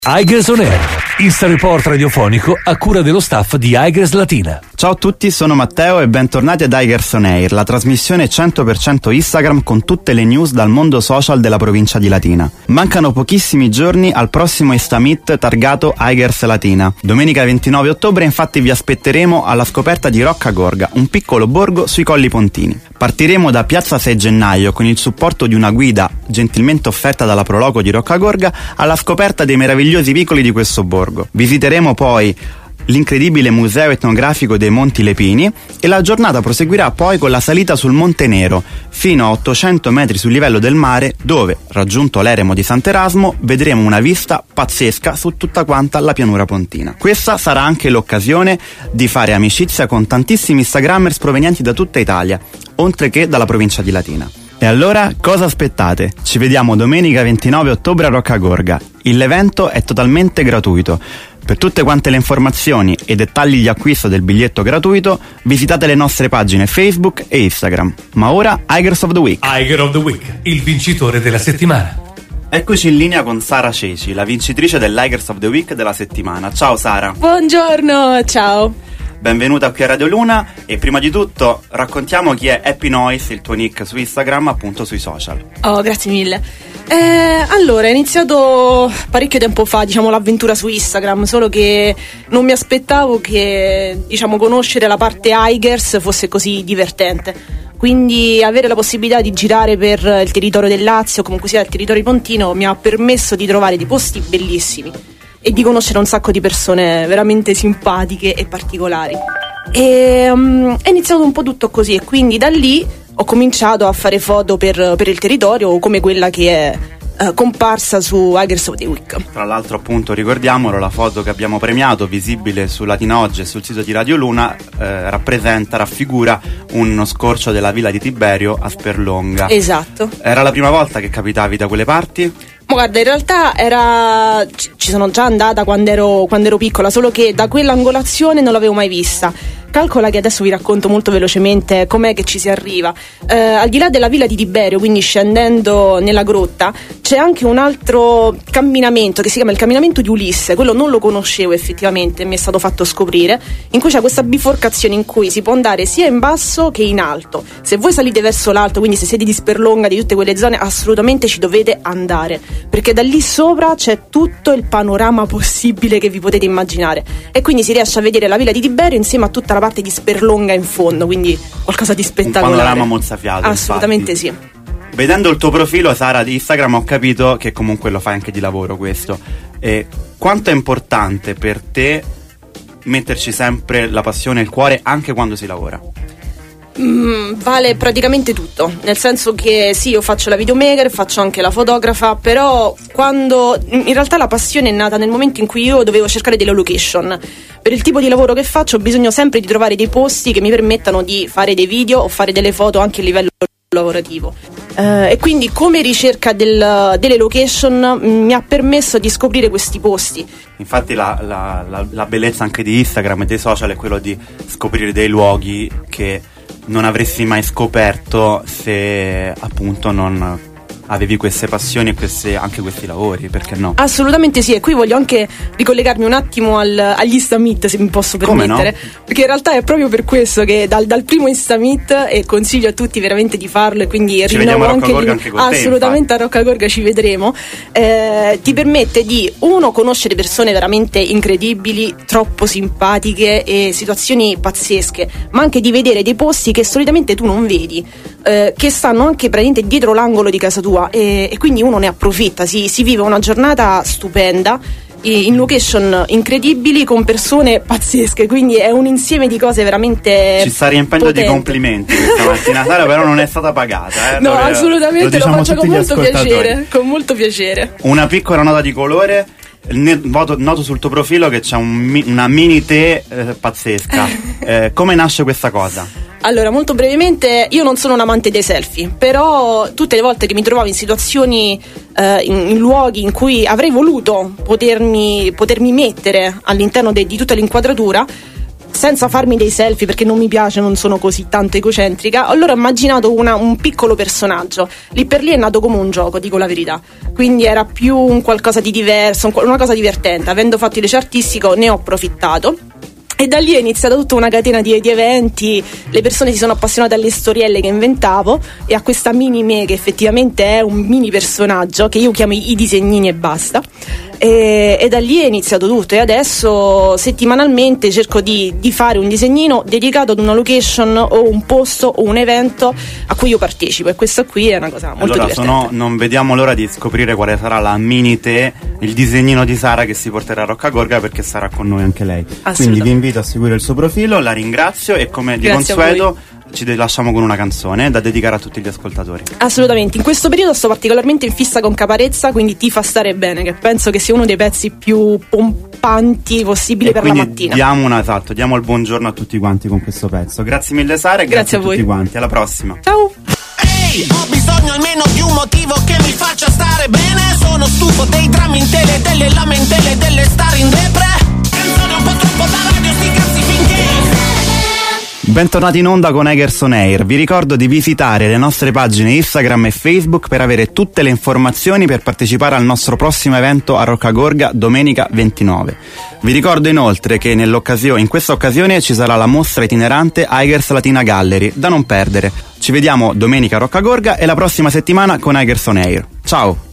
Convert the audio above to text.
iGirls On Air, Insta Report radiofonico a cura dello staff di iGirls Latina. Ciao a tutti, sono Matteo e bentornati ad iGirls On Air, la trasmissione 100% Instagram con tutte le news dal mondo social della provincia di Latina. Mancano pochissimi giorni al prossimo Insta Meet targato iGirls Latina. Domenica 29 ottobre infatti vi aspetteremo alla scoperta di Roccagorga, un piccolo borgo sui Colli Pontini. Partiremo da Piazza 6 Gennaio con il supporto di una guida gentilmente offerta dalla Proloco di Roccagorga alla scoperta dei meravigliosi vicoli di questo borgo. Visiteremo poi l'incredibile museo etnografico dei Monti Lepini e la giornata proseguirà poi con la salita sul Monte Nero fino a 800 metri sul livello del mare, dove, raggiunto l'eremo di Sant'Erasmo, vedremo una vista pazzesca su tutta quanta la pianura pontina. Questa sarà anche l'occasione di fare amicizia con tantissimi instagrammers provenienti da tutta Italia, oltre che dalla provincia di Latina. E allora cosa aspettate? Ci vediamo domenica 29 ottobre a Roccagorga. L'evento è totalmente gratuito. Per tutte quante le informazioni e dettagli di acquisto del biglietto gratuito, visitate le nostre pagine Facebook e Instagram. Ma ora, iGirls of the Week. iGirl of the Week, il vincitore della settimana. Eccoci in linea con Sara Ceci, la vincitrice dell'iGirls of the Week della settimana. Ciao Sara. Buongiorno, ciao. Benvenuta qui a Radio Luna e prima di tutto raccontiamo chi è Happy Noise, il tuo nick su Instagram, appunto sui social. Oh, grazie mille. Allora, è iniziato parecchio tempo fa, l'avventura su Instagram, solo che non mi aspettavo che, conoscere la parte iGirls fosse così divertente. Quindi avere la possibilità di girare per il territorio del Lazio, comunque sia il territorio pontino, mi ha permesso di trovare dei posti bellissimi e di conoscere un sacco di persone veramente simpatiche e particolari. E è iniziato un po' tutto così e quindi da lì ho cominciato a fare foto per il territorio, come quella che è comparsa su iGirls of the Week. Tra l'altro, appunto, ricordiamolo, la foto che abbiamo premiato, visibile su Latina Oggi e sul sito di Radio Luna, raffigura uno scorcio della villa di Tiberio a Sperlonga. Esatto. Era la prima volta che capitavi da quelle parti? Ma guarda, in realtà ci sono già andata quando ero piccola, solo che da quell'angolazione non l'avevo mai vista. Calcola che adesso vi racconto molto velocemente com'è che ci si arriva. Al di là della villa di Tiberio, quindi scendendo nella grotta, c'è anche un altro camminamento che si chiama il camminamento di Ulisse. Quello non lo conoscevo effettivamente, mi è stato fatto scoprire, in cui c'è questa biforcazione in cui si può andare sia in basso che in alto. Se voi salite verso l'alto, quindi se siete di Sperlonga, di tutte quelle zone, assolutamente ci dovete andare, perché da lì sopra c'è tutto il panorama possibile che vi potete immaginare e quindi si riesce a vedere la villa di Tiberio insieme a tutta la parte di Sperlonga in fondo, quindi qualcosa di spettacolare. Un panorama mozzafiato. Assolutamente infatti. Sì. Vedendo il tuo profilo, Sara, di Instagram, ho capito che comunque lo fai anche di lavoro questo. E quanto è importante per te metterci sempre la passione e il cuore anche quando si lavora? Vale praticamente tutto, nel senso che sì, io faccio la videomaker, faccio anche la fotografa, però in realtà la passione è nata nel momento in cui io dovevo cercare delle location. Per il tipo di lavoro che faccio ho bisogno sempre di trovare dei posti che mi permettano di fare dei video o fare delle foto anche a livello lavorativo, e quindi come ricerca delle location mi ha permesso di scoprire questi posti. Infatti la bellezza anche di Instagram e dei social è quello di scoprire dei luoghi che non avresti mai scoperto se appunto non avevi queste passioni e anche questi lavori, perché no? Assolutamente sì, e qui voglio anche ricollegarmi un attimo agli Insta Meet, se mi posso permettere. Come no? Perché in realtà è proprio per questo che dal primo Insta Meet, e consiglio a tutti veramente di farlo, e quindi ci rinnovo anche con assolutamente te, a Roccagorga ci vedremo, ti permette di conoscere persone veramente incredibili, troppo simpatiche e situazioni pazzesche, ma anche di vedere dei posti che solitamente tu non vedi, che stanno anche praticamente dietro l'angolo di casa tua, e quindi uno ne approfitta, si vive una giornata stupenda in location incredibili con persone pazzesche, quindi è un insieme di cose veramente ci sta riempendo potente. Di complimenti questa mattina Sara, però non è stata pagata, no, assolutamente, lo faccio con molto piacere. Una piccola nota di colore: noto sul tuo profilo che c'è una mini te pazzesca. Come nasce questa cosa? Allora, molto brevemente, io non sono un amante dei selfie, però tutte le volte che mi trovavo in situazioni, in luoghi in cui avrei voluto potermi mettere all'interno di tutta l'inquadratura, senza farmi dei selfie perché non mi piace, non sono così tanto egocentrica, allora ho immaginato un piccolo personaggio. Lì per lì è nato come un gioco, dico la verità, quindi era più un qualcosa di diverso, una cosa divertente. Avendo fatto il liceo artistico ne ho approfittato e da lì è iniziata tutta una catena di eventi. Le persone si sono appassionate alle storielle che inventavo e a questa mini me, che effettivamente è un mini personaggio che io chiamo i disegnini e basta. E da lì è iniziato tutto, e adesso settimanalmente cerco di fare un disegnino dedicato ad una location o un posto o un evento a cui io partecipo, e questo qui è una cosa molto divertente. Non vediamo l'ora di scoprire quale sarà la mini te, il disegnino di Sara che si porterà a Roccagorga, perché sarà con noi anche lei. Quindi vi invito a seguire il suo profilo, la ringrazio e come di consueto ci lasciamo con una canzone da dedicare a tutti gli ascoltatori. Assolutamente, in questo periodo sto particolarmente in fissa con Caparezza, quindi Ti fa stare bene, che penso che sia uno dei pezzi più pompanti possibili per la mattina. Diamo il buongiorno a tutti quanti con questo pezzo. Grazie mille Sara e grazie a tutti quanti, alla prossima. Ciao. Ehi, ho bisogno almeno di un motivo che mi faccia stare bene. Sono stufo dei drammi in tele, delle lamentele, delle star in depre. Canzone un po' troppo da radio, sti cazzi finché. Bentornati in onda con Eggers On Air. Vi ricordo di visitare le nostre pagine Instagram e Facebook per avere tutte le informazioni per partecipare al nostro prossimo evento a Roccagorga domenica 29. Vi ricordo inoltre che in questa occasione ci sarà la mostra itinerante Eggers Latina Gallery, da non perdere. Ci vediamo domenica a Roccagorga e la prossima settimana con Eggers On Air. Ciao!